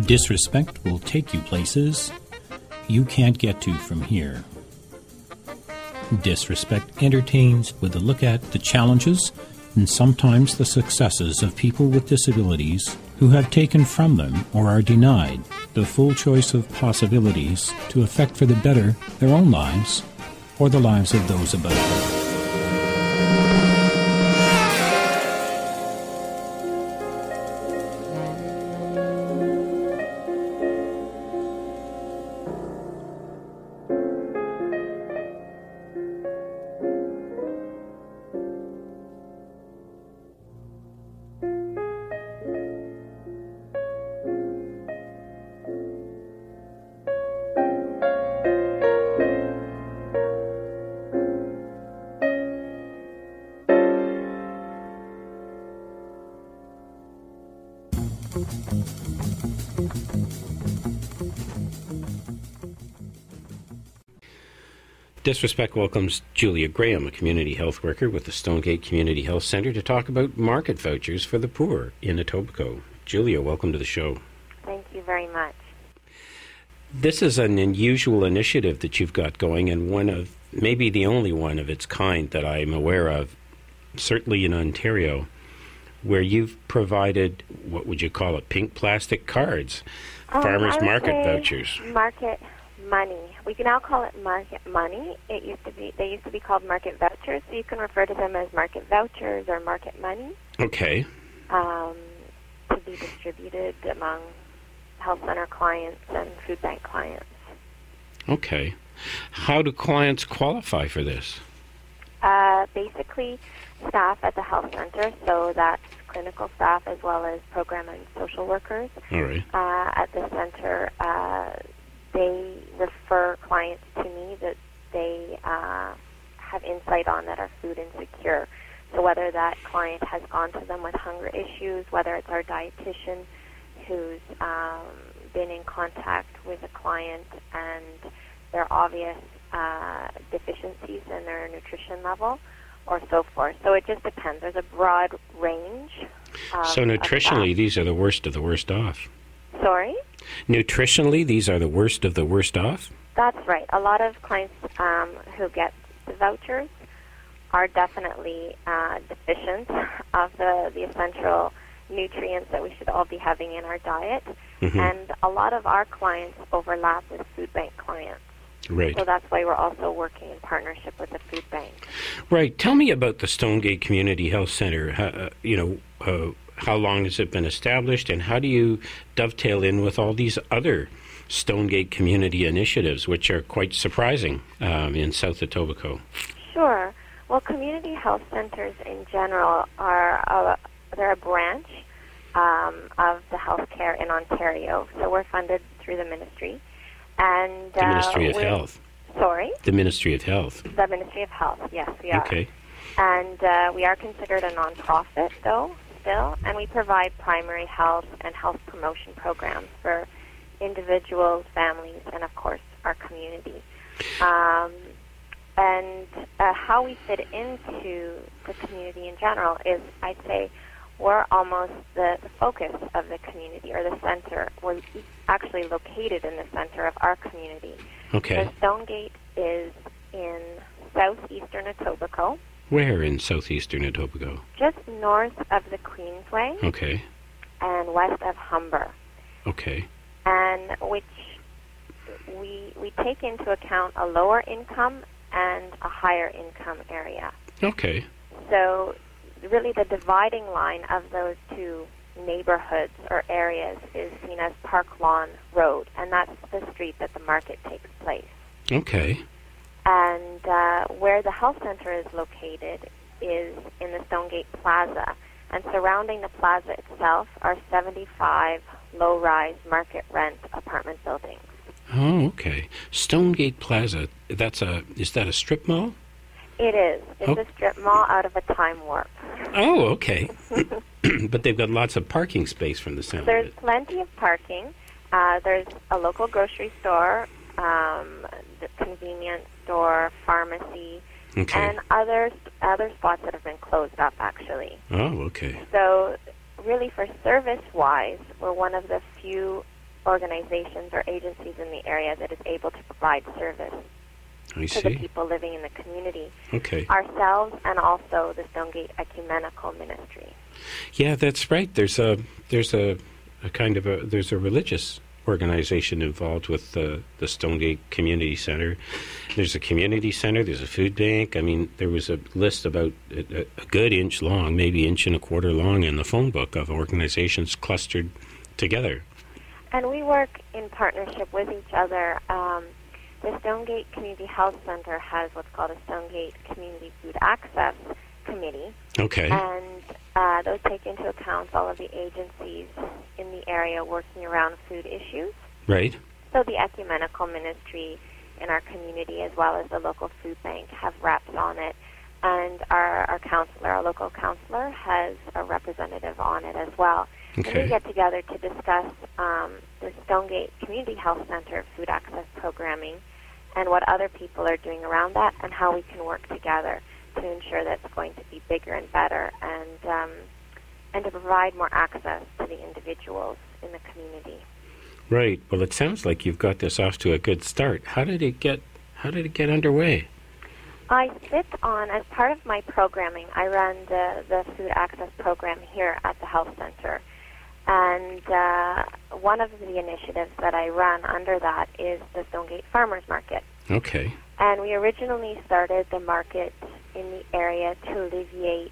Disrespect will take you places you can't get to from here. Disrespect entertains with a look at the challenges and sometimes the successes of people with disabilities who have taken from them or are denied the full choice of possibilities to affect for the better their own lives or the lives of those about them. Disrespect welcomes Julia Graham, a community health worker with the Stonegate Community Health Centre, to talk about market vouchers for the poor in Etobicoke. Julia, welcome to the show. Thank you very much. This is an unusual initiative that you've got going, and one of, maybe the only one of its kind that I'm aware of, certainly in Ontario, where you've provided, what would you call it, pink plastic cards, farmers market vouchers. Market money. We can now call it market money. They used to be called market vouchers, so you can refer to them as market vouchers or market money. Okay. To be distributed among health center clients and food bank clients. Okay. How do clients qualify for this? Basically, staff at the health center, so that's clinical staff as well as program and social workers. All right. At the center, they refer clients to me that they have insight on that are food insecure. So whether that client has gone to them with hunger issues, whether it's our dietitian who's been in contact with a client and there are obvious deficiencies in their nutrition level, or so forth. So it just depends. There's a broad range. So nutritionally, these are the worst of the worst off. Sorry? Nutritionally, these are the worst of the worst off? That's right. A lot of clients who get the vouchers are definitely deficient of the essential nutrients that we should all be having in our diet. Mm-hmm. And a lot of our clients overlap with food bank clients. Right. So that's why we're also working in partnership with the food bank. Right. Tell me about the Stonegate Community Health Centre. How long has it been established, and how do you dovetail in with all these other Stonegate community initiatives, which are quite surprising in South Etobicoke? Sure. Well, community health centers in general they're a branch of the healthcare in Ontario. So we're funded through the ministry. And the Ministry of Health. Sorry? The Ministry of Health. The Ministry of Health, yes, we are. Okay. And we are considered a nonprofit, though, still, and we provide primary health and health promotion programs for individuals, families, and, of course, our community. And how we fit into the community in general is, I'd say, we're almost the focus of the community, or the center. We're actually located in the center of our community. Okay. So Stonegate is in southeastern Etobicoke. Where in southeastern Etobicoke? Just north of the Queensway. Okay. And west of Humber. Okay. And which we take into account a lower income and a higher income area. Okay. So really the dividing line of those two neighborhoods or areas is seen as Park Lawn Road, and that's the street that the market takes place. Okay. And where the health center is located is in the Stonegate Plaza, and surrounding the plaza itself are 75 low-rise market rent apartment buildings. Oh, okay. Stonegate Plaza, is that a strip mall? It is. It's a strip mall out of a Time Warp. Oh, okay. But they've got lots of parking space from the sound of it. There's plenty of parking. There's a local grocery store, the convenience store, pharmacy, and other spots that have been closed up, actually. Oh, okay. So really for service-wise, we're one of the few organizations or agencies in the area that is able to provide service I to the see. people living in the community. Okay. Ourselves and also the Stonegate Ecumenical Ministry. Yeah, that's right. There's a religious organization involved with the Stonegate Community Center. There's a community center. There's a food bank. I mean, there was a list about a good inch long, maybe inch and a quarter long, in the phone book of organizations clustered together. And we work in partnership with each other. The Stonegate Community Health Center has what's called a Stonegate Community Food Access Committee. Okay. And those take into account all of the agencies in the area working around food issues. Right. So the Ecumenical Ministry in our community, as well as the local food bank, have reps on it. And our counselor, our local counselor, has a representative on it as well. Okay. And we get together to discuss the Stonegate Community Health Center food access programming and what other people are doing around that and how we can work together to ensure that it's going to be bigger and better and to provide more access to the individuals in the community. Right. Well, it sounds like you've got this off to a good start. How did it get underway? I sit on, as part of my programming, I run the food access program here at the health center. And one of the initiatives that I run under that is the Stonegate Farmers Market. Okay. And we originally started the market in the area to alleviate,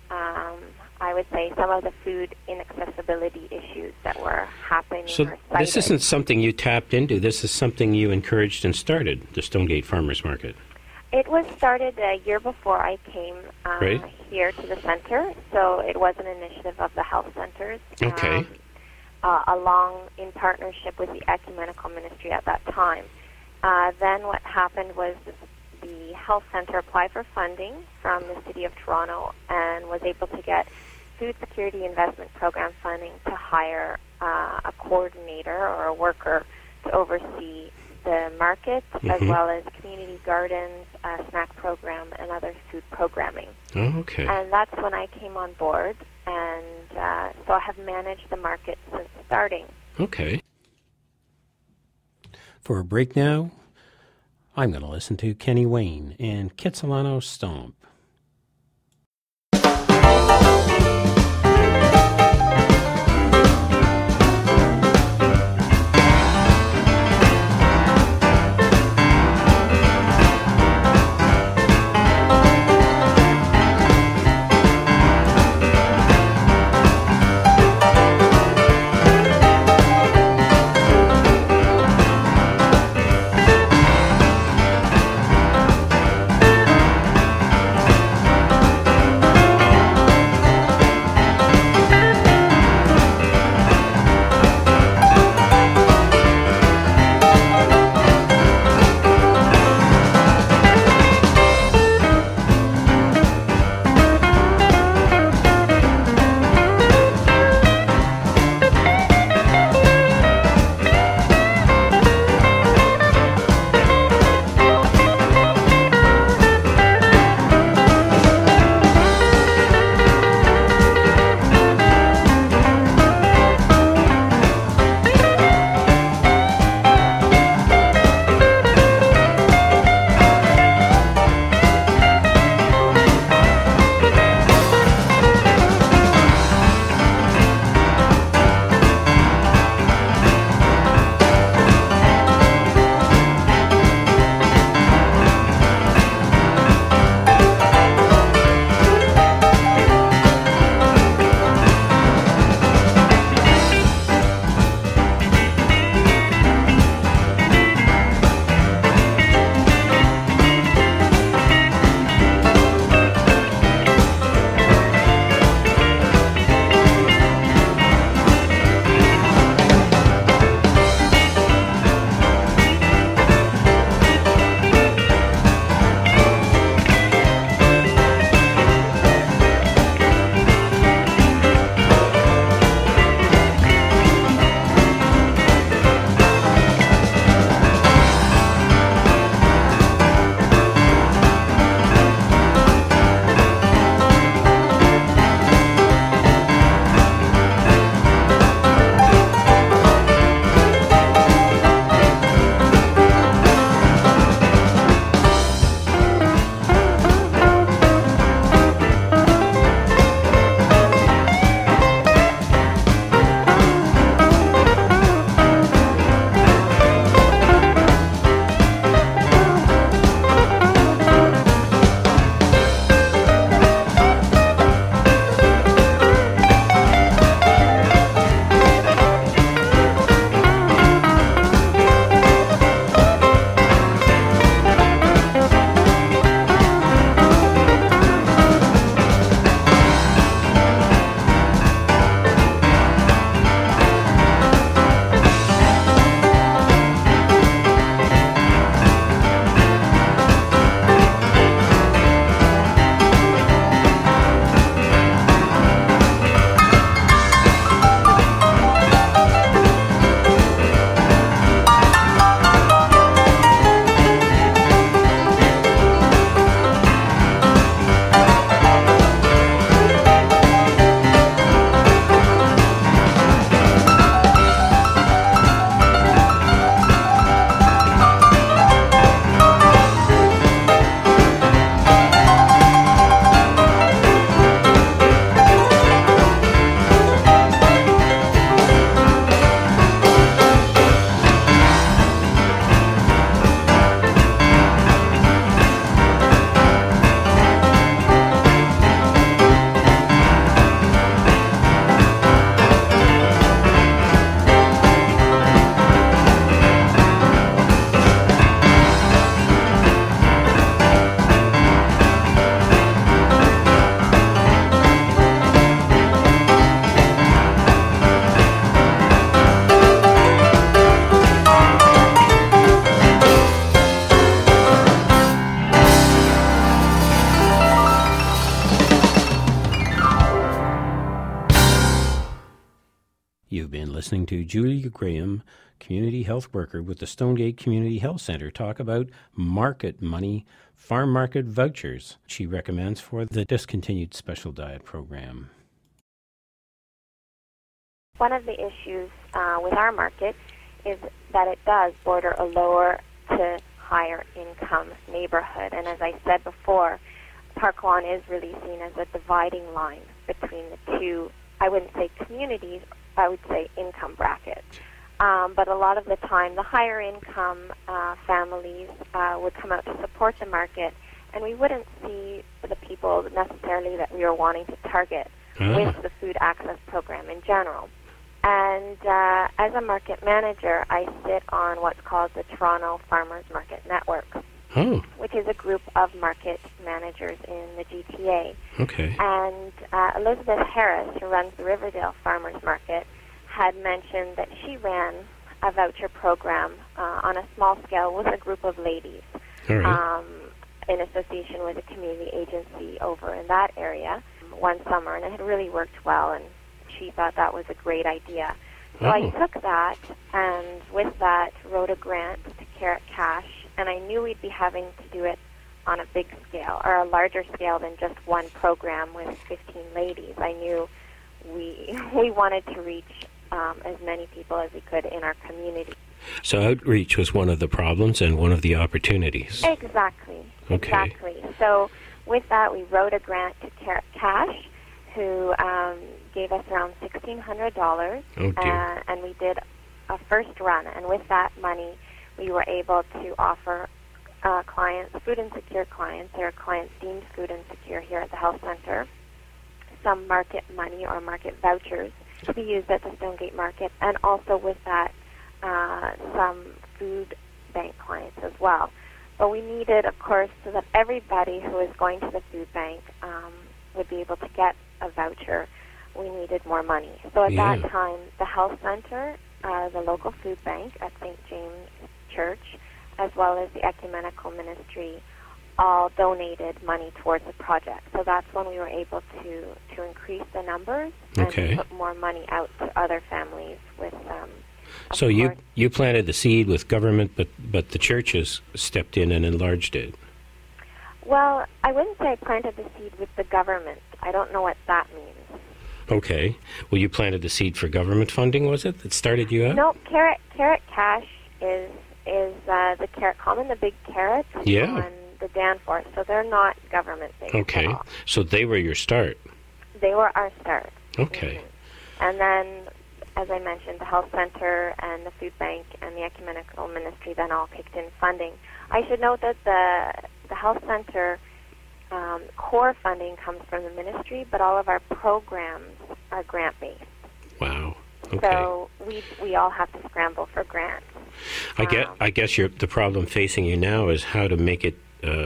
I would say, some of the food inaccessibility issues that were happening. So or cited. this isn't something you tapped into. This is something you encouraged and started, the Stonegate Farmers Market. It was started a year before I came Right. here to the center, so it was an initiative of the health centers. Okay. Along in partnership with the Ecumenical Ministry at that time. Then what happened was the health center applied for funding from the City of Toronto and was able to get Food Security Investment Program funding to hire a coordinator or a worker to oversee the market, as well as community gardens, snack program, and other food programming. Oh, okay. And that's when I came on board, and so I have managed the market since starting. Okay. For a break now, I'm going to listen to Kenny Wayne and Kitsilano Stomp. listening to Julia Graham, community health worker with the Stonegate Community Health Centre, talk about market money, farm market vouchers she recommends for the discontinued special diet program. One of the issues with our market is that it does border a lower to higher income neighborhood. And as I said before, Park Lawn is really seen as a dividing line between the two, I wouldn't say communities, I would say income brackets. But a lot of the time, the higher income families would come out to support the market, and we wouldn't see the people necessarily that we were wanting to target with the food access program in general. And as a market manager, I sit on what's called the Toronto Farmers Market Network, which is a group of market managers in the GTA. Okay. And Elizabeth Harris, who runs the Riverdale Farmers Market, had mentioned that she ran a voucher program on a small scale with a group of ladies in association with a community agency over in that area one summer, and it had really worked well, and she thought that was a great idea. So I took that, and with that wrote a grant to Carrot Cash, and I knew we'd be having to do it on a big scale, or a larger scale than just one program with 15 ladies. I knew we wanted to reach as many people as we could in our community. So outreach was one of the problems and one of the opportunities. Exactly. Okay. Exactly. So with that, we wrote a grant to Carrot Cash, who gave us around $1,600. Oh, dear. And we did a first run. And with that money, we were able to offer clients, food insecure clients, or clients deemed food insecure here at the health center, some market money or market vouchers to be used at the Stonegate Market, and also with that, some food bank clients as well. But we needed, of course, so that everybody who is going to the food bank would be able to get a voucher, we needed more money. So at that time, the health center, the local food bank at St. James Church, as well as the ecumenical ministry, all donated money towards the project. So that's when we were able to increase the numbers and put more money out to other families with so you planted the seed with government, but the churches stepped in and enlarged it. Well, I wouldn't say I planted the seed with the government. I don't know what that means. Okay. Well, you planted the seed for government funding, was it, that started you out? No, Carrot Cash is the Carrot Common, the big carrots on the Danforth. So they're not government-based. Okay. At all. So they were your start. They were our start. Okay. Mm-hmm. And then, as I mentioned, the health center and the food bank and the ecumenical ministry then all kicked in funding. I should note that the health center core funding comes from the ministry, but all of our programs are grant-based. Wow. Okay. So we all have to scramble for grants. I guess the problem facing you now is how to make it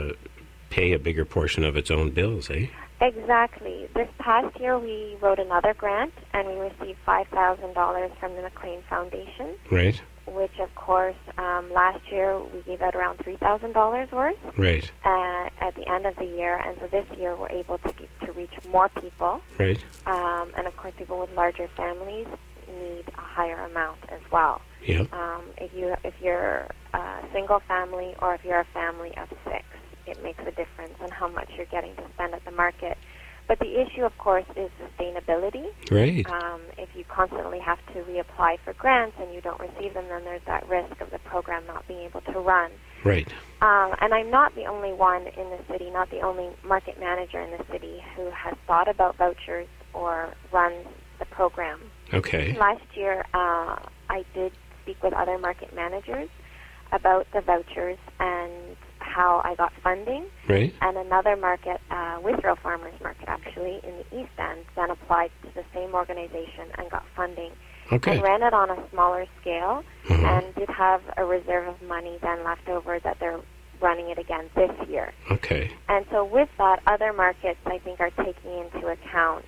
pay a bigger portion of its own bills, eh? Exactly. This past year, we wrote another grant, and we received $5,000 from the McLean Foundation. Right. Which, of course, last year we gave out around $3,000 worth. Right. At the end of the year, and so this year we're able to reach more people. Right. And of course, people with larger families need a higher amount as well. Yeah. If you're a single family or if you're a family of 6, it makes a difference on how much you're getting to spend at the market. But the issue, of course, is sustainability. Right. If you constantly have to reapply for grants and you don't receive them, then there's that risk of the program not being able to run. Right. And I'm not the only one in the city, not the only market manager in the city who has thought about vouchers or runs the program. Okay. Last year, I did speak with other market managers about the vouchers and how I got funding. Right. And another market, Withrow Farmers Market, actually, in the East End, then applied to the same organization and got funding. Okay. And ran it on a smaller scale and did have a reserve of money then left over that they're running it again this year. Okay. And so with that, other markets, I think, are taking into account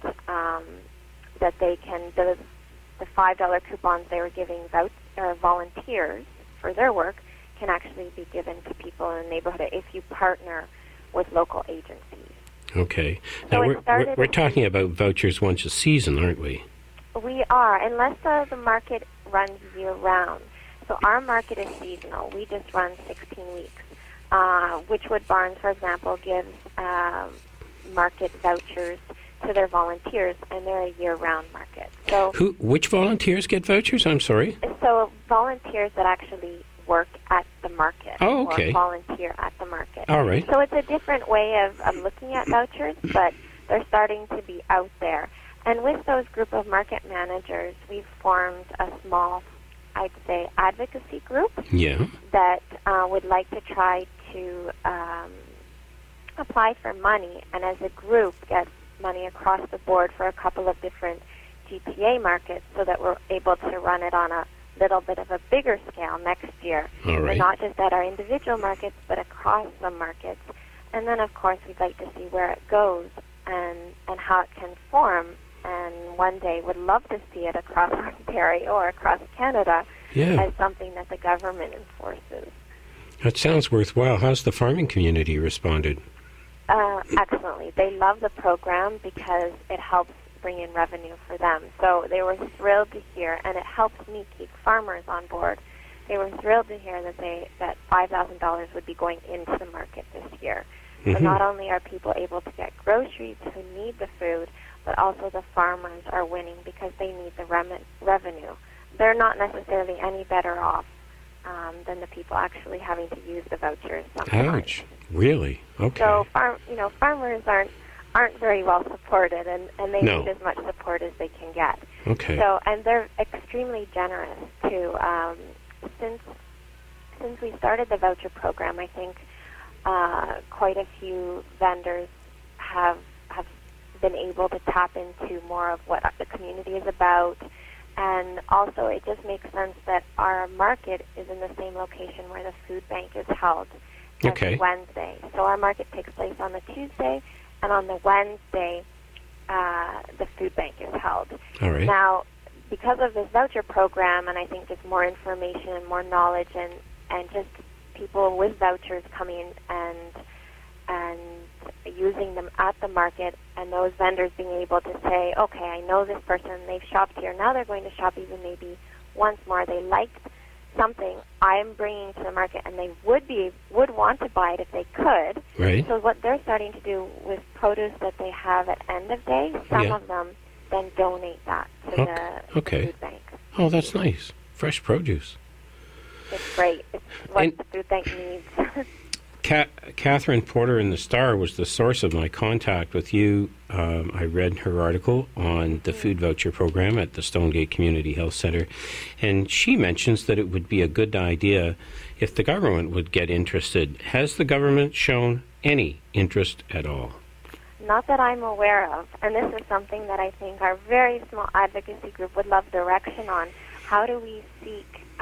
that they can, the $5 coupons they were giving volunteers for their work can actually be given to people in the neighborhood if you partner with local agencies. Okay. So now we're talking about vouchers once a season, aren't we? We are, unless the market runs year-round. So our market is seasonal. We just run 16 weeks. Witchwood Barns, for example, gives market vouchers to their volunteers, and they're a year-round market. So, which volunteers get vouchers? I'm sorry. So volunteers that actually work at the market. Oh, okay. Or volunteer at the market. All right. So it's a different way of looking at vouchers, but they're starting to be out there. And with those group of market managers, we've formed a small, I'd say, advocacy group that would like to try to apply for money, and as a group get money across the board for a couple of different GPA markets so that we're able to run it on a little bit of a bigger scale next year. All right. So not just at our individual markets, but across the markets. And then, of course, we'd like to see where it goes and how it can form. And one day would love to see it across Ontario or across Canada as something that the government enforces. That sounds worthwhile. How's the farming community responded? Excellently. They love the program because it helps bring in revenue for them. So they were thrilled to hear, and it helps me keep farmers on board. They were thrilled to hear that $5,000 would be going into the market this year. So not only are people able to get groceries who need the food, but also the farmers are winning because they need the revenue. They're not necessarily any better off than the people actually having to use the vouchers sometimes. Ouch! Really? Okay. So farmers aren't very well supported, and they need as much support as they can get. Okay. So, and they're extremely generous too. Since we started the voucher program, I think quite a few vendors have been able to tap into more of what the community is about. And also, it just makes sense that our market is in the same location where the food bank is held every Wednesday. So our market takes place on the Tuesday, and on the Wednesday, the food bank is held. All right. Now, because of this voucher program, and I think just more information and more knowledge, and just people with vouchers coming and using them at the market, and those vendors being able to say, okay, I know this person, they've shopped here, now they're going to shop even maybe once more. They liked something I'm bringing to the market, and they would want to buy it if they could. Right. So what they're starting to do with produce that they have at end of day, some of them then donate that to the food bank. Oh, that's nice. Fresh produce. It's great. It's what the food bank needs. Catherine Porter in the Star was the source of my contact with you. I read her article on the food voucher program at the Stonegate Community Health Center, and she mentions that it would be a good idea if the government would get interested. Has the government shown any interest at all? Not that I'm aware of, and this is something that I think our very small advocacy group would love direction on. How do we seek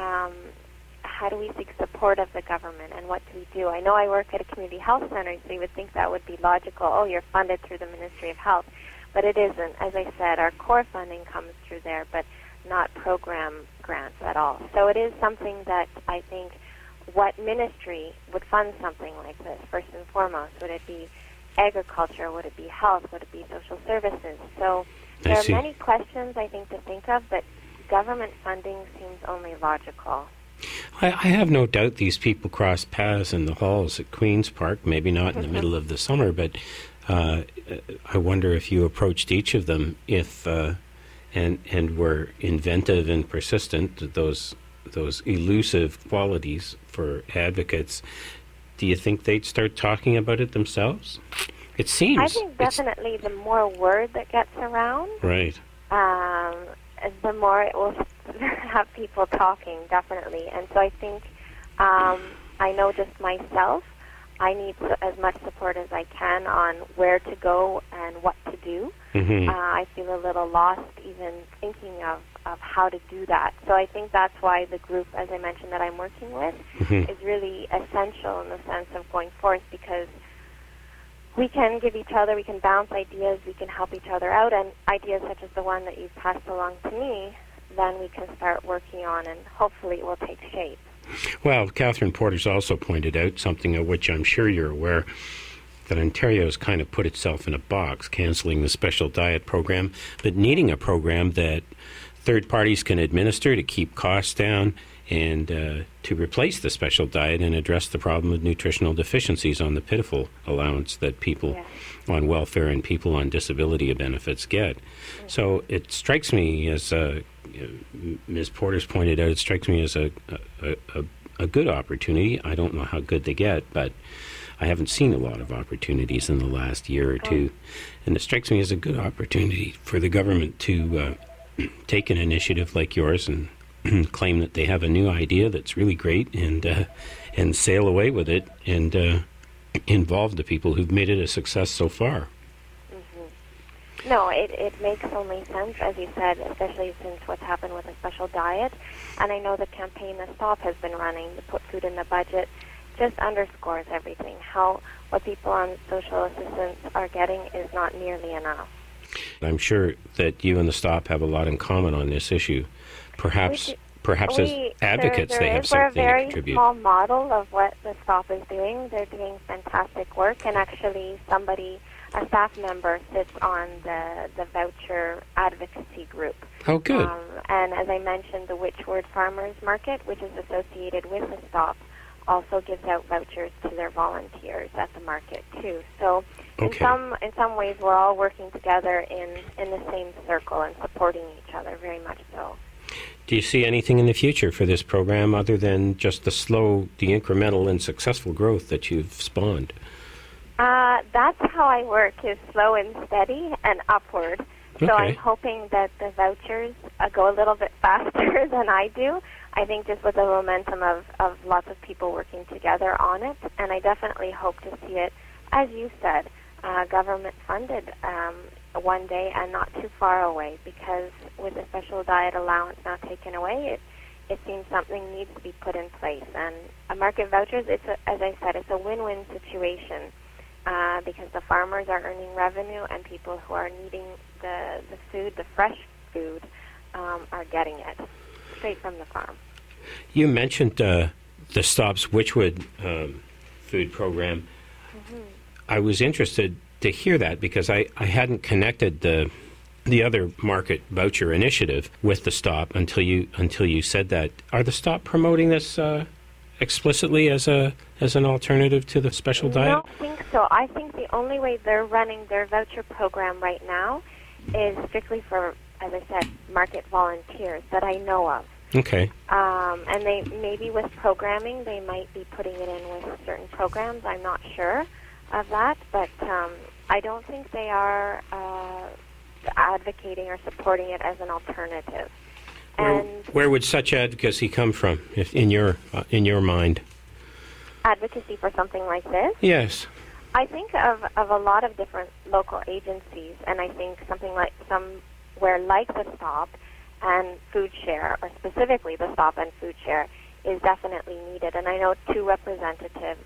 support of the government, and what do we do? I know I work at a community health center, so you would think that would be logical. Oh, you're funded through the Ministry of Health. But it isn't. As I said, our core funding comes through there, but not program grants at all. So it is something that I think what ministry would fund something like this, first and foremost? Would it be agriculture? Would it be health? Would it be social services? So there are many questions, I think, to think of, but government funding seems only logical. I have no doubt these people cross paths in the halls at Queen's Park, maybe not in the middle of the summer, but I wonder if you approached each of them and were inventive and persistent, those elusive qualities for advocates. Do you think they'd start talking about it themselves? It seems. I think definitely the more word that gets around, right, the more it will have people talking, definitely. And so I think, I know just myself, I need as much support as I can on where to go and what to do. I feel a little lost even thinking of how to do that. So I think that's why the group, as I mentioned, that I'm working with is really essential in the sense of going forth, because we can give each other, we can bounce ideas, we can help each other out, and ideas such as the one that you've passed along to me, then we can start working on, and hopefully it will take shape. Well, Catherine Porter's also pointed out something of which I'm sure you're aware. that Ontario's kind of put itself in a box, canceling the special diet program, but needing a program that third parties can administer to keep costs down and to replace the special diet and address the problem of nutritional deficiencies on the pitiful allowance that people on welfare and people on disability benefits get. So it strikes me as, Ms. Porter's pointed out, it strikes me as a good opportunity. I don't know how good they get, but I haven't seen a lot of opportunities in the last year or two. And it strikes me as a good opportunity for the government to take an initiative like yours and claim that they have a new idea that's really great and sail away with it and involve the people who've made it a success so far. Mm-hmm. No, it makes only sense, as you said, especially since what's happened with the special diet. And I know the campaign that STOP has been running to put food in the budget just underscores everything. How what people on social assistance are getting is not nearly enough. I'm sure that you and the STOP have a lot in common on this issue. Perhaps as advocates they have something to contribute. We're a very small model of what the STOP is doing. They're doing fantastic work, and actually a staff member sits on the voucher advocacy group. Oh, good. And as I mentioned, the Witchword Farmers Market, which is associated with the STOP, also gives out vouchers to their volunteers at the market too. So in some ways we're all working together in the same circle and supporting each other, very much so. Do you see anything in the future for this program other than just the incremental and successful growth that you've spawned? That's how I work, is slow and steady and upward. So I'm hoping that the vouchers go a little bit faster than I do. I think just with the momentum of lots of people working together on it, and I definitely hope to see it, as you said, government-funded one day and not too far away, because with the special diet allowance now taken away, it seems something needs to be put in place. And market vouchers, as I said, it's a win-win situation because the farmers are earning revenue and people who are needing the food, the fresh food, are getting it straight from the farm. You mentioned the STOP's Witchwood food program. Mm-hmm. I was interested to hear that because I hadn't connected the other market voucher initiative with the STOP until you said that. Are the STOP promoting this explicitly as an alternative to the special diet? I don't think so. I think the only way they're running their voucher program right now is strictly for, as I said, market volunteers that I know of. Okay. And they maybe with programming, they might be putting it in with certain programs. I'm not sure of that, but I don't think they are advocating or supporting it as an alternative. Where would such advocacy come from, if in your mind? Advocacy for something like this? Yes. I think of a lot of different local agencies, and I think something like somewhere like the STOP and Food Share, or specifically the STOP and Food Share, is definitely needed. And I know two representatives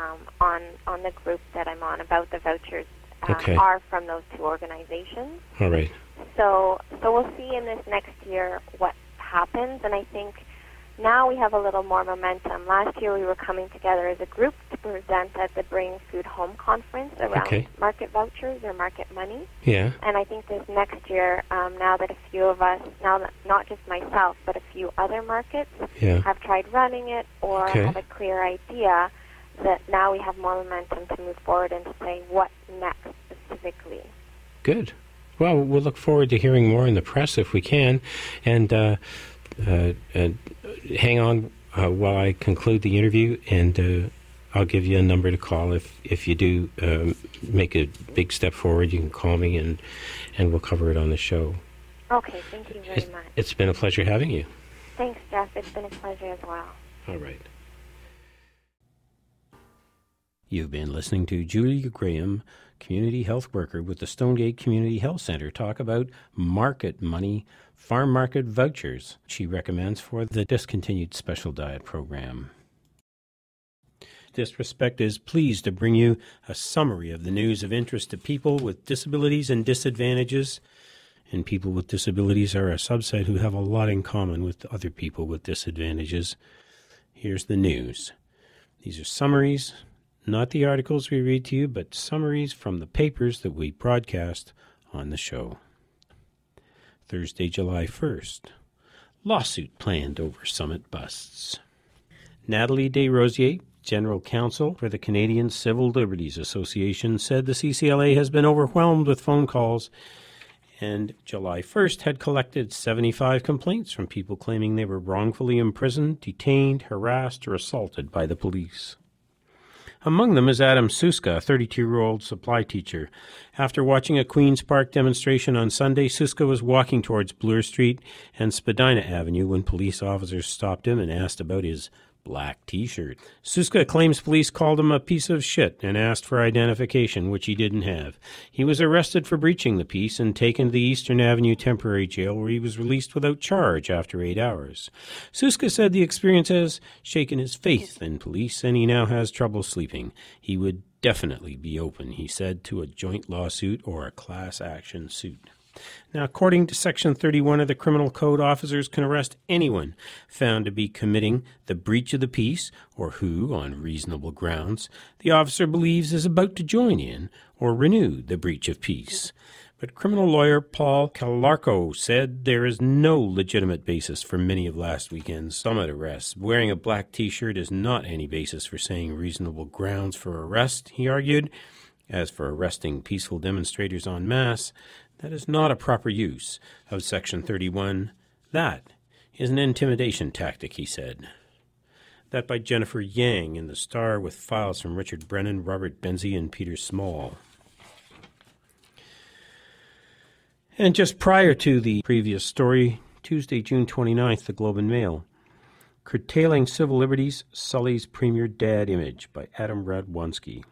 on the group that I'm on about the vouchers are from those two organizations. All right. So we'll see in this next year what happens, and I think now we have a little more momentum. Last year we were coming together as a group to present at the Bring Food Home conference around market vouchers or market money. Yeah. And I think this next year, now that a few of us, not just myself, but a few other markets have tried running it or have a clear idea, that now we have more momentum to move forward and to say what next specifically. Good. Well, we'll look forward to hearing more in the press if we can. And hang on while I conclude the interview, and I'll give you a number to call if you do make a big step forward. You can call me, and we'll cover it on the show. Okay, thank you very much. It's been a pleasure having you. Thanks, Jeff. It's been a pleasure as well. All right. You've been listening to Julia Graham, community health worker with the Stonegate Community Health Center, talk about market money, farm market vouchers she recommends for the discontinued special diet program. Disrespect is pleased to bring you a summary of the news of interest to people with disabilities and disadvantages. And people with disabilities are a subset who have a lot in common with other people with disadvantages. Here's the news. These are summaries, Not the articles we read to you, but summaries from the papers that we broadcast on the show. Thursday, July 1st. Lawsuit planned over summit busts. Nathalie Desrosiers, General Counsel for the Canadian Civil Liberties Association, said the CCLA has been overwhelmed with phone calls and July 1st had collected 75 complaints from people claiming they were wrongfully imprisoned, detained, harassed, or assaulted by the police. Among them is Adam Suska, a 32-year-old supply teacher. After watching a Queen's Park demonstration on Sunday, Suska was walking towards Bloor Street and Spadina Avenue when police officers stopped him and asked about his black T-shirt. Suska claims police called him a piece of shit and asked for identification, which he didn't have. He was arrested for breaching the peace and taken to the Eastern Avenue Temporary Jail, where he was released without charge after 8 hours. Suska said the experience has shaken his faith in police, and he now has trouble sleeping. He would definitely be open, he said, to a joint lawsuit or a class action suit. Now, according to Section 31 of the Criminal Code, officers can arrest anyone found to be committing the breach of the peace or who, on reasonable grounds, the officer believes is about to join in or renew the breach of peace. But criminal lawyer Paul Calarco said there is no legitimate basis for many of last weekend's summit arrests. Wearing a black T-shirt is not any basis for saying reasonable grounds for arrest, he argued. As for arresting peaceful demonstrators en masse, that is not a proper use of Section 31. That is an intimidation tactic, he said. That by Jennifer Yang in the Star with files from Richard Brennan, Robert Benzie, and Peter Small. And just prior to the previous story, Tuesday, June 29th, the Globe and Mail. Curtailing Civil Liberties Sullies Premier Dad Image by Adam Radwanski.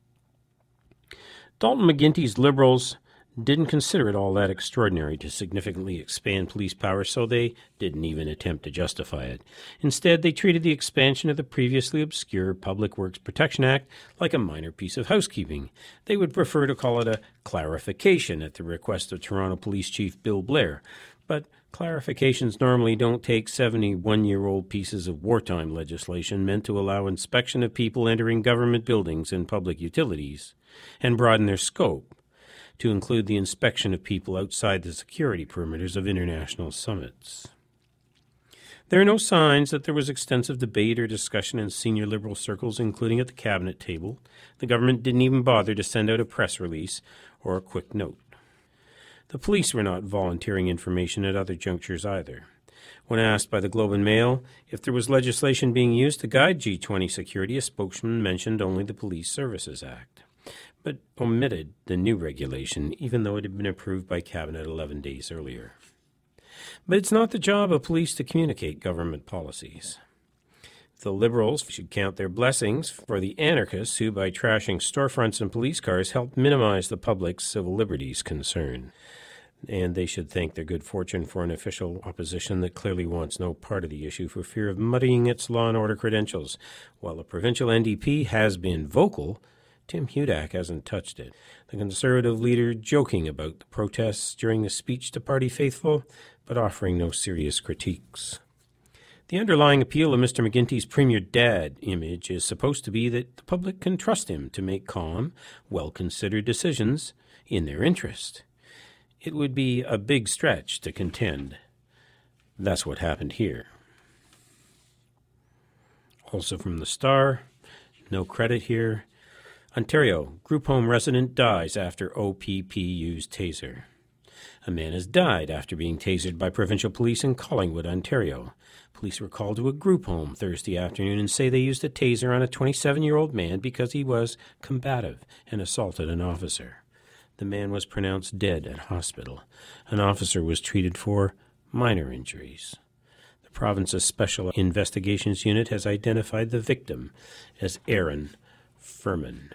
Dalton McGuinty's Liberals didn't consider it all that extraordinary to significantly expand police power, so they didn't even attempt to justify it. Instead, they treated the expansion of the previously obscure Public Works Protection Act like a minor piece of housekeeping. They would prefer to call it a clarification at the request of Toronto Police Chief Bill Blair. But clarifications normally don't take 71-year-old pieces of wartime legislation meant to allow inspection of people entering government buildings and public utilities and broaden their scope to include the inspection of people outside the security perimeters of international summits. There are no signs that there was extensive debate or discussion in senior Liberal circles, including at the cabinet table. The government didn't even bother to send out a press release or a quick note. The police were not volunteering information at other junctures either. When asked by the Globe and Mail if there was legislation being used to guide G20 security, a spokesman mentioned only the Police Services Act, but omitted the new regulation, even though it had been approved by Cabinet 11 days earlier. But it's not the job of police to communicate government policies. The Liberals should count their blessings for the anarchists who, by trashing storefronts and police cars, helped minimize the public's civil liberties concern. And they should thank their good fortune for an official opposition that clearly wants no part of the issue for fear of muddying its law and order credentials. While the provincial NDP has been vocal, Tim Hudak hasn't touched it. The Conservative leader joking about the protests during the speech to party faithful, but offering no serious critiques. The underlying appeal of Mr. McGuinty's Premier Dad image is supposed to be that the public can trust him to make calm, well-considered decisions in their interest. It would be a big stretch to contend that's what happened here. Also from the Star, no credit here. Ontario, group home resident dies after OPP used taser. A man has died after being tasered by provincial police in Collingwood, Ontario. Police were called to a group home Thursday afternoon and say they used a taser on a 27-year-old man because he was combative and assaulted an officer. The man was pronounced dead at hospital. An officer was treated for minor injuries. The province's Special Investigations Unit has identified the victim as Aaron Furman.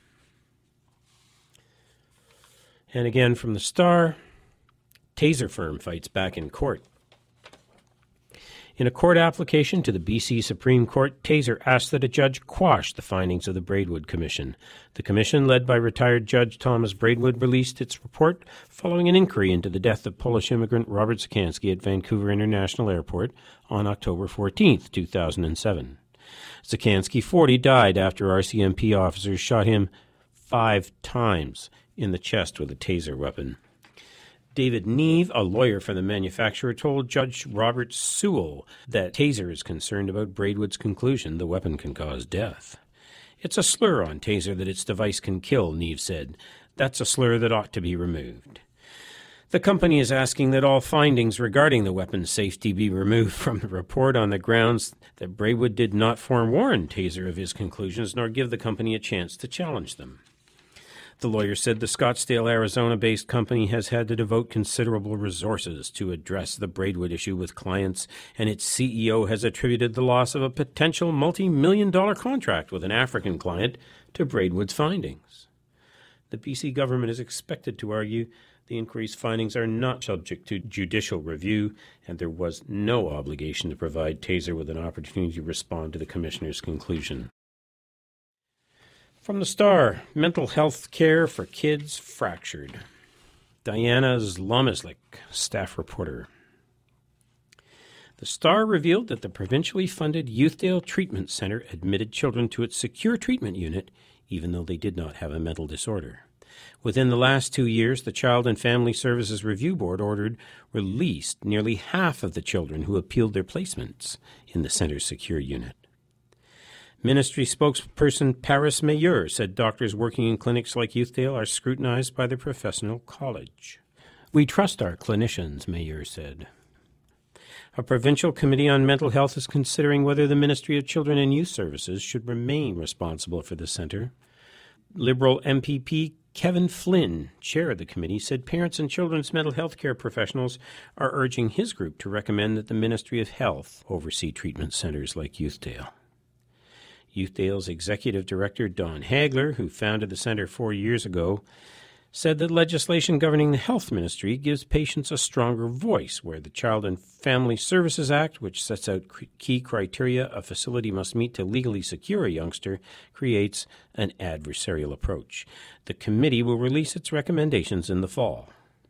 And again from the Star, taser firm fights back in court. In a court application to the BC Supreme Court, Taser asked that a judge quash the findings of the Braidwood Commission. The commission, led by retired Judge Thomas Braidwood, released its report following an inquiry into the death of Polish immigrant Robert Sikansky at Vancouver International Airport on October 14, 2007. Sikansky, 40, died after RCMP officers shot him 5 times in the chest with a taser weapon. David Neve, a lawyer for the manufacturer, told Judge Robert Sewell that Taser is concerned about Braidwood's conclusion the weapon can cause death. It's a slur on Taser that its device can kill, Neve said. That's a slur that ought to be removed. The company is asking that all findings regarding the weapon's safety be removed from the report on the grounds that Braidwood did not forewarn Taser of his conclusions nor give the company a chance to challenge them. The lawyer said the Scottsdale, Arizona-based company has had to devote considerable resources to address the Braidwood issue with clients, and its CEO has attributed the loss of a potential multi-million-dollar contract with an African client to Braidwood's findings. The BC government is expected to argue the inquiry's findings are not subject to judicial review, and there was no obligation to provide Taser with an opportunity to respond to the commissioner's conclusion. From the Star, mental health care for kids fractured. Diana Zlomyslik, staff reporter. The Star revealed that the provincially funded Youthdale Treatment Centre admitted children to its secure treatment unit, even though they did not have a mental disorder. Within the last 2 years, the Child and Family Services Review Board released nearly half of the children who appealed their placements in the centre's secure unit. Ministry spokesperson Paris Meilleur said doctors working in clinics like Youthdale are scrutinized by the professional college. We trust our clinicians, Meilleur said. A provincial committee on mental health is considering whether the Ministry of Children and Youth Services should remain responsible for the centre. Liberal MPP Kevin Flynn, chair of the committee, said parents and children's mental health care professionals are urging his group to recommend that the Ministry of Health oversee treatment centres like Youthdale. Youthdale's executive director, Don Hagler, who founded the centre 4 years ago, said that legislation governing the health ministry gives patients a stronger voice, where the Child and Family Services Act, which sets out key criteria a facility must meet to legally secure a youngster, creates an adversarial approach. The committee will release its recommendations in the fall.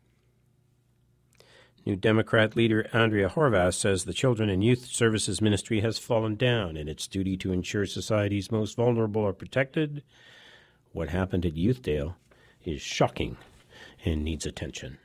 New Democrat leader Andrea Horwath says the Children and Youth Services Ministry has fallen down in its duty to ensure society's most vulnerable are protected. What happened at Youthdale is shocking and needs attention.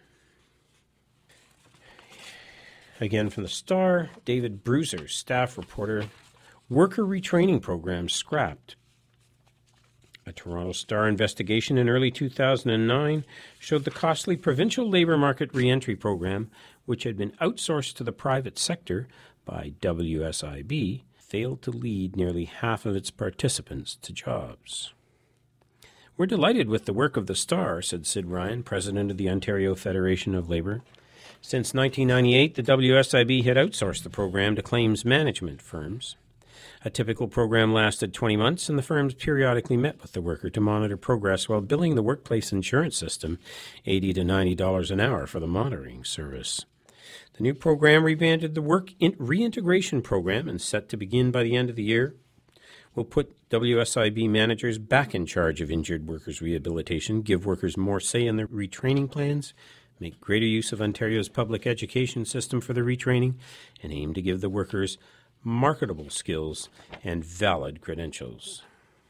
Again from the Star, David Bruiser, staff reporter. Worker retraining program scrapped. A Toronto Star investigation in early 2009 showed the costly provincial labour market re-entry program, which had been outsourced to the private sector by WSIB, failed to lead nearly half of its participants to jobs. We're delighted with the work of the Star, said Sid Ryan, president of the Ontario Federation of Labour. Since 1998, the WSIB had outsourced the program to claims management firms. A typical program lasted 20 months, and the firms periodically met with the worker to monitor progress while billing the workplace insurance system $80 to $90 an hour for the monitoring service. The new program rebranded the Work Reintegration Program and set to begin by the end of the year will put WSIB managers back in charge of injured workers' rehabilitation, give workers more say in their retraining plans, make greater use of Ontario's public education system for the retraining, and aim to give the workers marketable skills and valid credentials.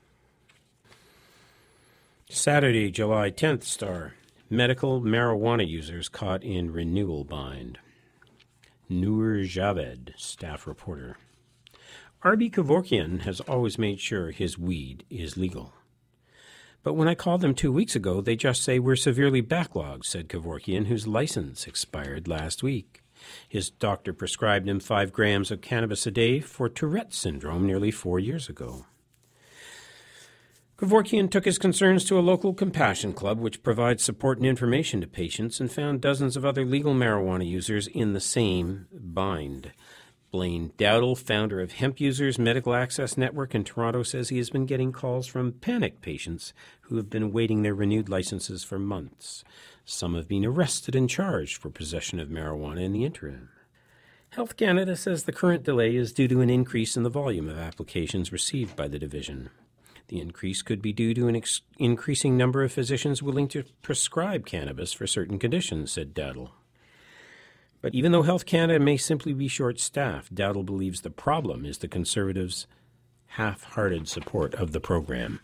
Saturday, July 10th, Star. Medical marijuana users caught in renewal bind. Noor Javed, staff reporter. Arby Kevorkian has always made sure his weed is legal. But when I called them 2 weeks ago, they just say we're severely backlogged, said Kevorkian, whose license expired last week. His doctor prescribed him 5 grams of cannabis a day for Tourette syndrome nearly 4 years ago. Kevorkian took his concerns to a local compassion club, which provides support and information to patients, and found dozens of other legal marijuana users in the same bind. Blaine Dowdle, founder of Hemp Users Medical Access Network in Toronto, says he has been getting calls from panicked patients who have been awaiting their renewed licenses for months. Some have been arrested and charged for possession of marijuana in the interim. Health Canada says the current delay is due to an increase in the volume of applications received by the division. The increase could be due to an increasing number of physicians willing to prescribe cannabis for certain conditions, said Dowdle. But even though Health Canada may simply be short-staffed, Dowdle believes the problem is the Conservatives' half-hearted support of the program.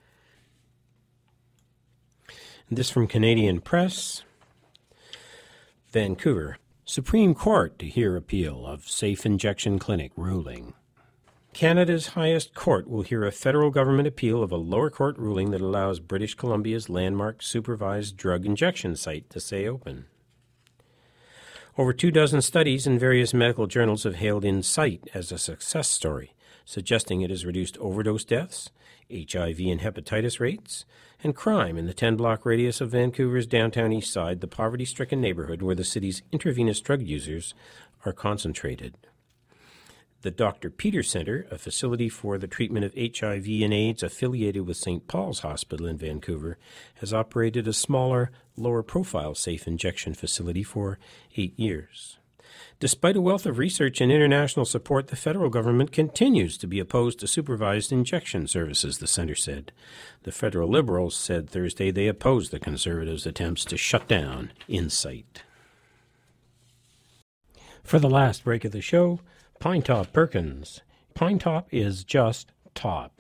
And this from Canadian Press. Vancouver. Supreme Court to hear appeal of safe injection clinic ruling. Canada's highest court will hear a federal government appeal of a lower court ruling that allows British Columbia's landmark supervised drug injection site to stay open. Over 24 studies in various medical journals have hailed Insight as a success story, suggesting it has reduced overdose deaths, HIV and hepatitis rates, and crime in the 10-block radius of Vancouver's downtown east side, the poverty-stricken neighborhood where the city's intravenous drug users are concentrated. The Dr. Peter Centre, a facility for the treatment of HIV and AIDS affiliated with St. Paul's Hospital in Vancouver, has operated a smaller, lower-profile safe injection facility for 8 years. Despite a wealth of research and international support, the federal government continues to be opposed to supervised injection services, the centre said. The federal Liberals said Thursday they opposed the Conservatives' attempts to shut down Insight. For the last break of the show, Pinetop Perkins. Pinetop is just top.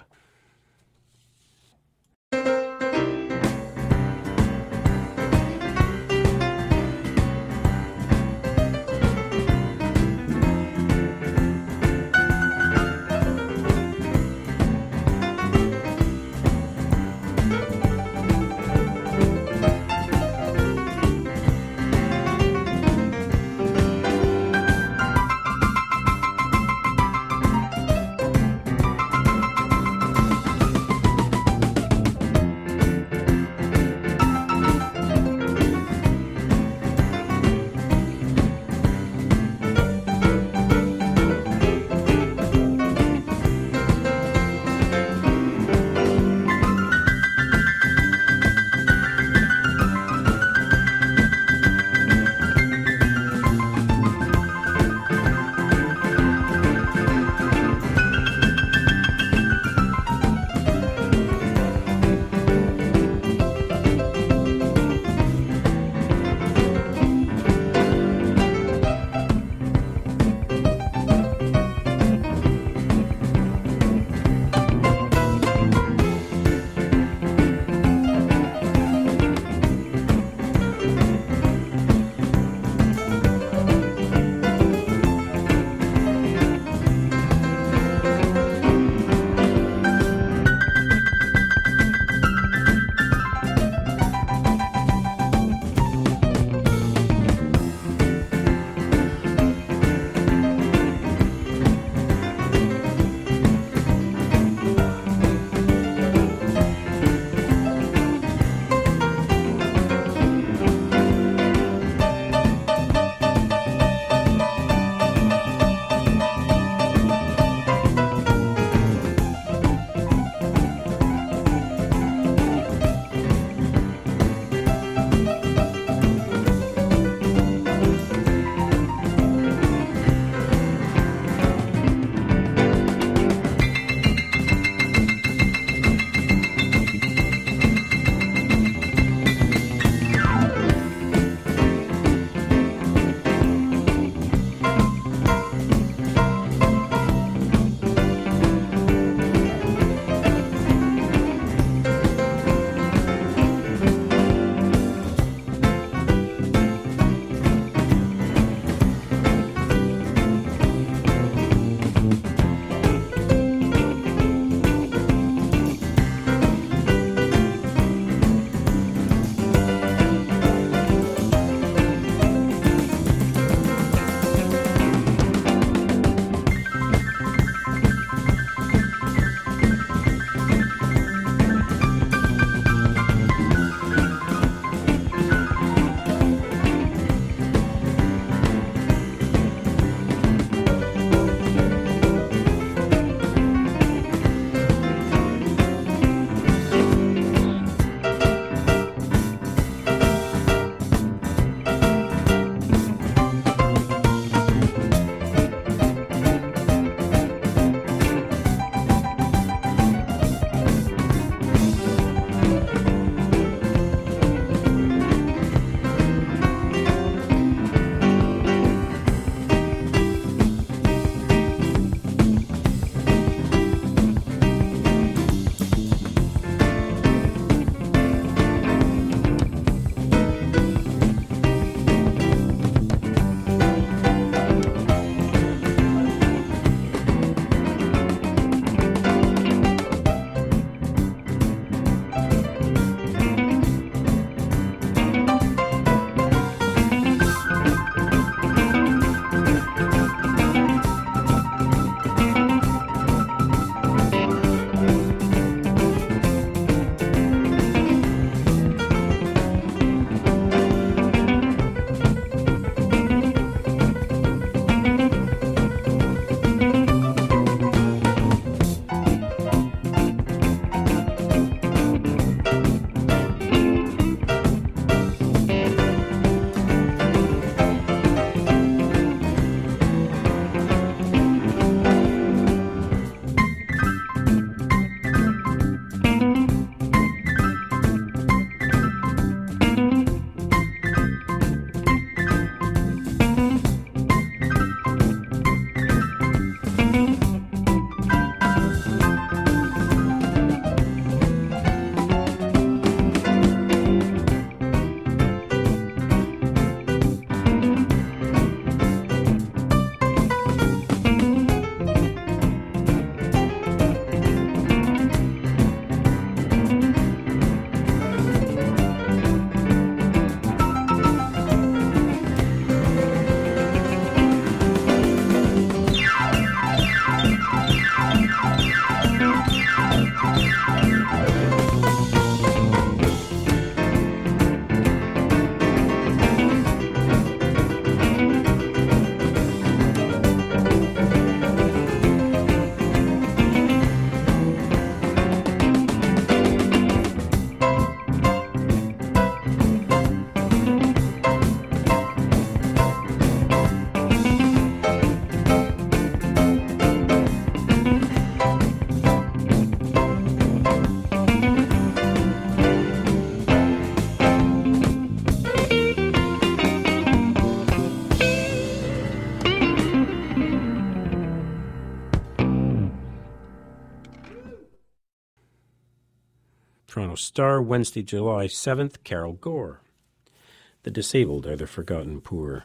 Toronto Star, Wednesday, July 7th, Carol Gore. The disabled are the forgotten poor.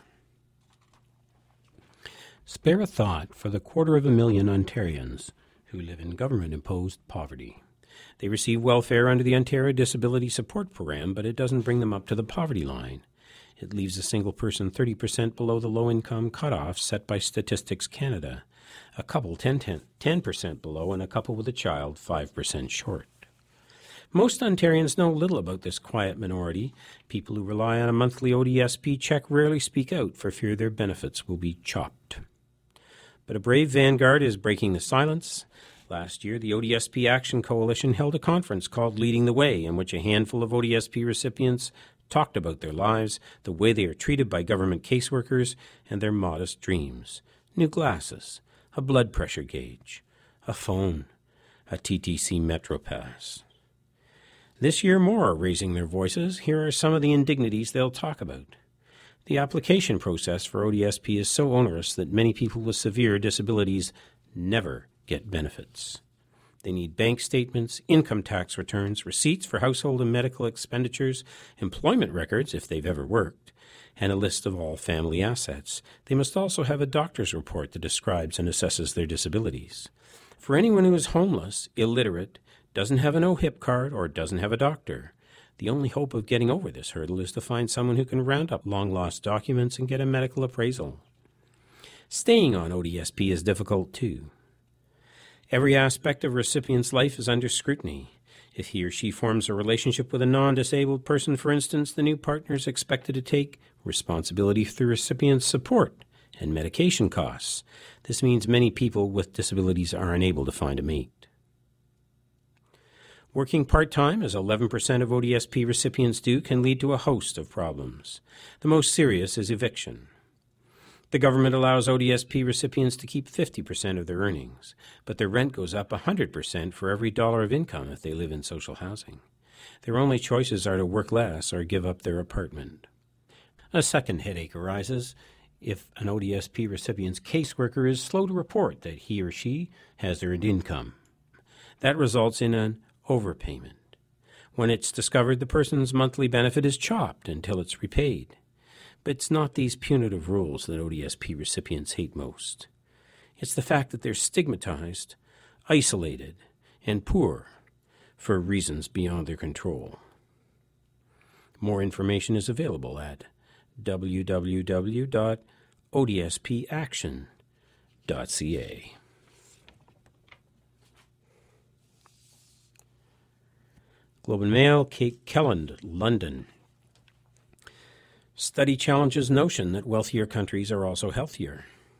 Spare a thought for the 250,000 Ontarians who live in government-imposed poverty. They receive welfare under the Ontario Disability Support Program, but it doesn't bring them up to the poverty line. It leaves a single person 30% below the low-income cutoff set by Statistics Canada, a couple 10% below, and a couple with a child 5% short. Most Ontarians know little about this quiet minority. People who rely on a monthly ODSP check rarely speak out for fear their benefits will be chopped. But a brave vanguard is breaking the silence. Last year, the ODSP Action Coalition held a conference called Leading the Way, in which a handful of ODSP recipients talked about their lives, the way they are treated by government caseworkers, and their modest dreams. New glasses, a blood pressure gauge, a phone, a TTC Metro Pass. This year, more are raising their voices. Here are some of the indignities they'll talk about. The application process for ODSP is so onerous that many people with severe disabilities never get benefits. They need bank statements, income tax returns, receipts for household and medical expenditures, employment records if they've ever worked, and a list of all family assets. They must also have a doctor's report that describes and assesses their disabilities. For anyone who is homeless, illiterate, doesn't have an OHIP card, or doesn't have a doctor, the only hope of getting over this hurdle is to find someone who can round up long-lost documents and get a medical appraisal. Staying on ODSP is difficult, too. Every aspect of a recipient's life is under scrutiny. If he or she forms a relationship with a non-disabled person, for instance, the new partner is expected to take responsibility for the recipient's support and medication costs. This means many people with disabilities are unable to find a mate. Working part-time, as 11% of ODSP recipients do, can lead to a host of problems. The most serious is eviction. The government allows ODSP recipients to keep 50% of their earnings, but their rent goes up 100% for every dollar of income if they live in social housing. Their only choices are to work less or give up their apartment. A second headache arises if an ODSP recipient's caseworker is slow to report that he or she has earned income. That results in an overpayment. When it's discovered, the person's monthly benefit is chopped until it's repaid. But it's not these punitive rules that ODSP recipients hate most. It's the fact that they're stigmatized, isolated, and poor for reasons beyond their control. More information is available at www.odspaction.ca. Globe and Mail, Kate Kelland, London. Study challenges notion that wealthier countries are also healthier.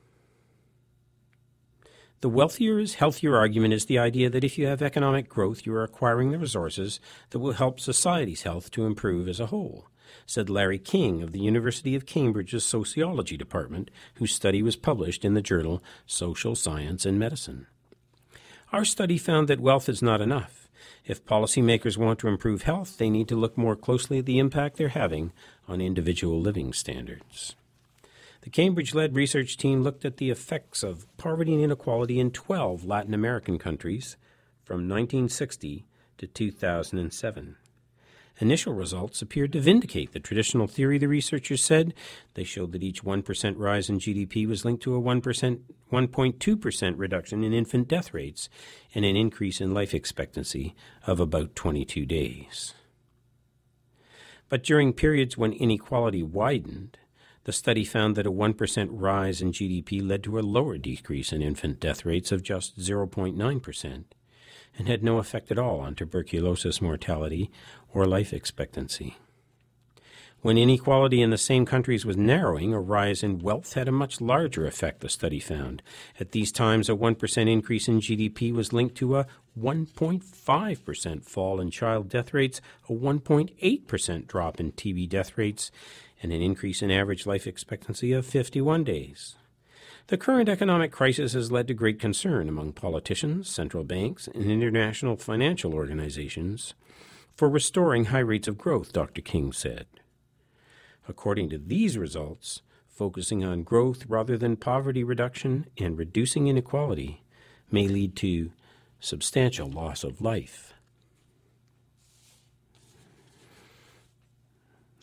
The wealthier is healthier argument is the idea that if you have economic growth, you are acquiring the resources that will help society's health to improve as a whole, said Larry King of the University of Cambridge's Sociology Department, whose study was published in the journal Social Science and Medicine. Our study found that wealth is not enough. If policymakers want to improve health, they need to look more closely at the impact they're having on individual living standards. The Cambridge-led research team looked at the effects of poverty and inequality in 12 Latin American countries from 1960 to 2007. Initial results appeared to vindicate the traditional theory, the researchers said. They showed that each 1% rise in GDP was linked to a 1.2% reduction in infant death rates and an increase in life expectancy of about 22 days. But during periods when inequality widened, the study found that a 1% rise in GDP led to a lower decrease in infant death rates of just 0.9%. and had no effect at all on tuberculosis mortality or life expectancy. When inequality in the same countries was narrowing, a rise in wealth had a much larger effect, the study found. At these times, a 1% increase in GDP was linked to a 1.5% fall in child death rates, a 1.8% drop in TB death rates, and an increase in average life expectancy of 51 days. The current economic crisis has led to great concern among politicians, central banks, and international financial organizations for restoring high rates of growth, Dr. King said. According to these results, focusing on growth rather than poverty reduction and reducing inequality may lead to substantial loss of life.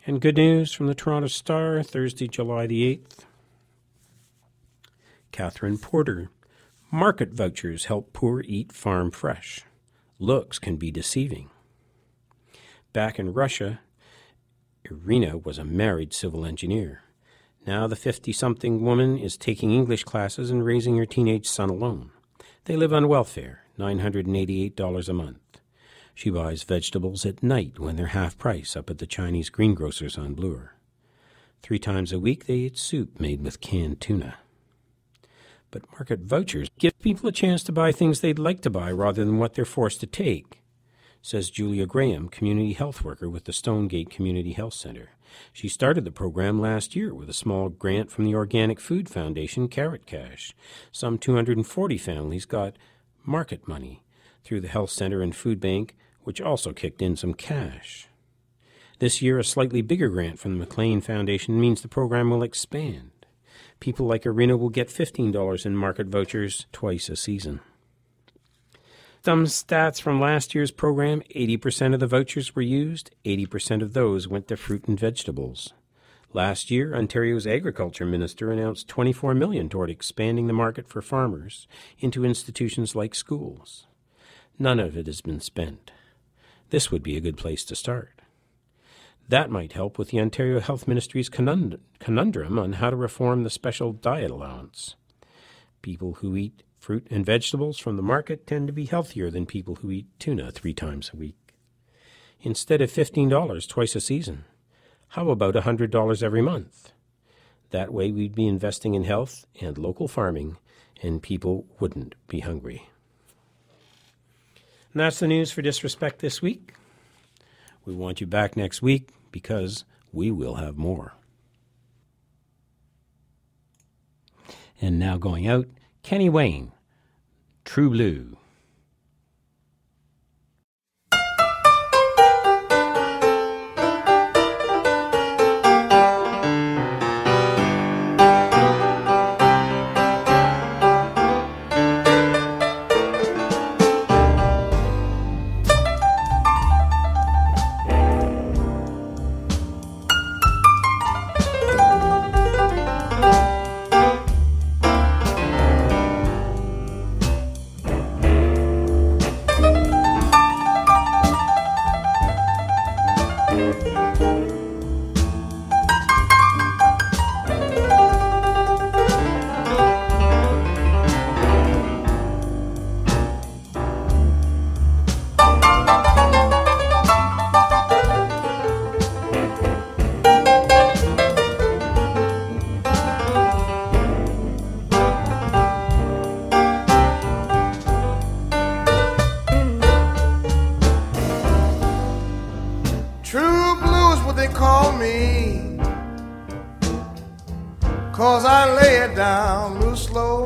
And good news from the Toronto Star, Thursday, July the 8th. Catherine Porter. Market vouchers help poor eat farm fresh. Looks can be deceiving. Back in Russia, Irina was a married civil engineer. Now the 50-something woman is taking English classes and raising her teenage son alone. They live on welfare, $988 a month. She buys vegetables at night when they're half price up at the Chinese greengrocers on Bloor. 3 times a week they eat soup made with canned tuna. But market vouchers give people a chance to buy things they'd like to buy rather than what they're forced to take, says Julia Graham, community health worker with the Stonegate Community Health Center. She started the program last year with a small grant from the Organic Food Foundation, Carrot Cash. Some 240 families got market money through the health center and food bank, which also kicked in some cash. This year, a slightly bigger grant from the McLean Foundation means the program will expand. People like Irina will get $15 in market vouchers twice a season. Some stats from last year's program: 80% of the vouchers were used, 80% of those went to fruit and vegetables. Last year, Ontario's Agriculture Minister announced $24 million toward expanding the market for farmers into institutions like schools. None of it has been spent. This would be a good place to start. That might help with the Ontario Health Ministry's conundrum on how to reform the special diet allowance. People who eat fruit and vegetables from the market tend to be healthier than people who eat tuna 3 times a week. Instead of $15 twice a season, how about $100 every month? That way we'd be investing in health and local farming, and people wouldn't be hungry. And that's the news for Disrespect this week. We want you back next week because we will have more. And now going out, Kenny Wayne, True Blue. Cause I lay it down real slow.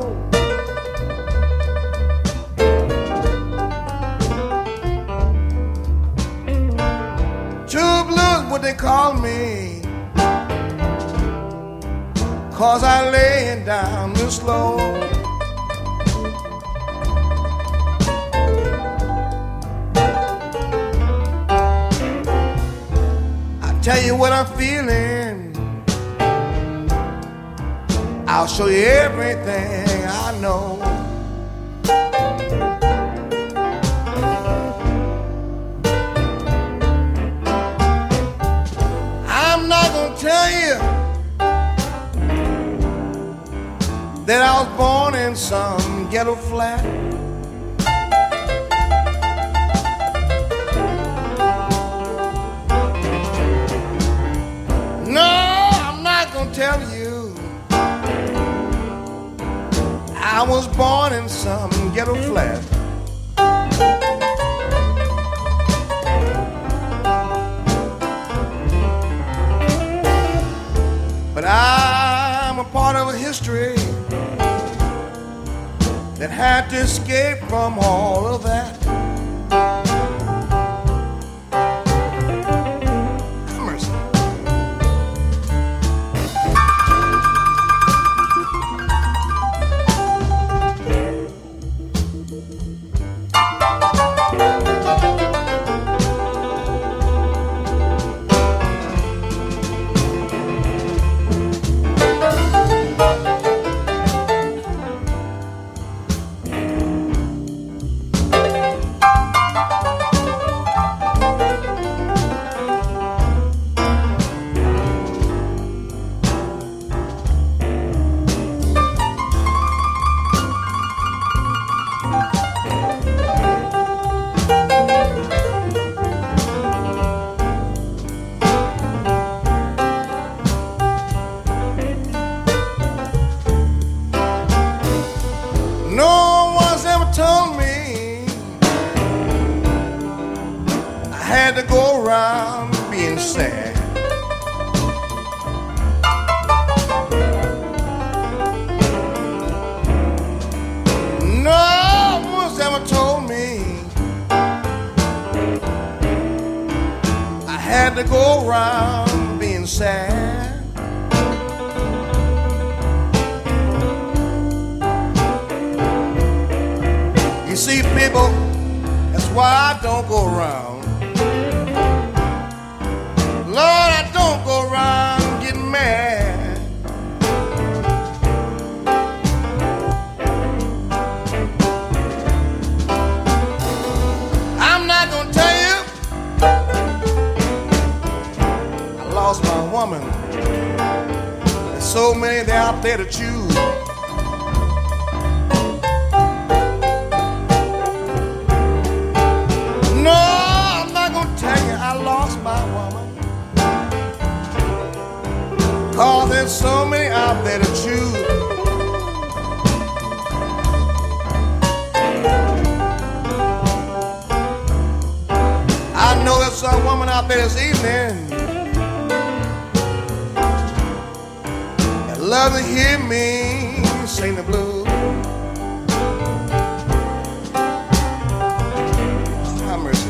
True blues, what they call me, cause I lay it down real slow. I tell you what I'm feeling, I'll show you everything I know. I'm not gonna tell you that I was born in some ghetto flat. No, I'm not gonna tell you I was born in some ghetto flat. But I'm a part of a history that had to escape from all of that. Mercy. had to go around being sad. No one's ever told me I had to go around being sad. You see, people, that's why I don't go around. Lord, I don't go around getting mad. I'm not gonna tell you I lost my woman. There's so many there out there to choose. No, I'm not gonna tell you I lost my woman, 'cause there's so many out there to choose. I know there's some woman out there this evening that love to hear me sing the blues. Have mercy.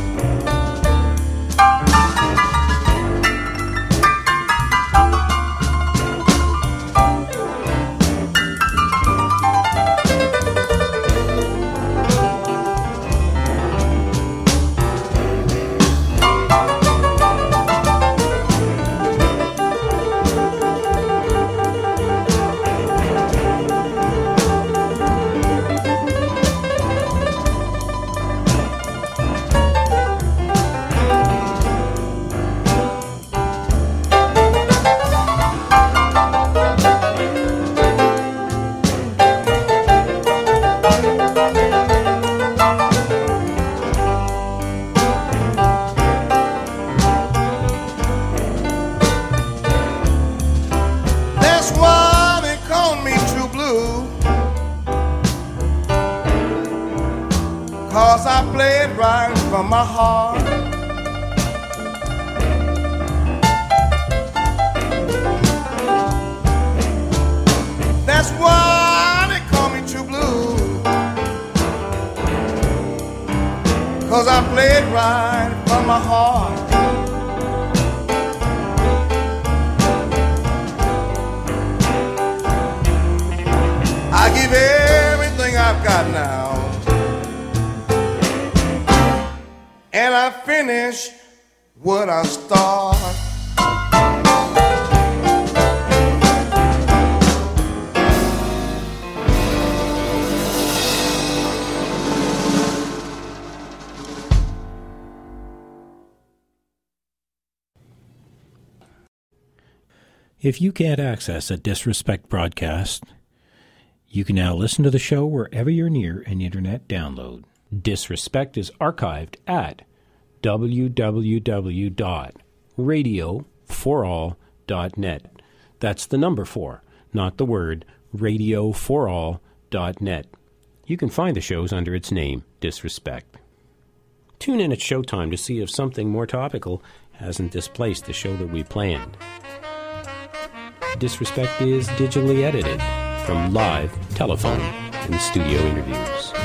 I play it right from my heart. That's why they call me True Blue, 'cause I play it right from my heart. I give everything I've got now, and I finish what I start. If you can't access a Disrespect broadcast, you can now listen to the show wherever you're near an internet download. Disrespect is archived at www.radioforall.net. That's the number 4, not the word, radioforall.net. You can find the shows under its name, Disrespect. Tune in at showtime to see if something more topical hasn't displaced the show that we planned. Disrespect is digitally edited from live, telephone, and studio interviews.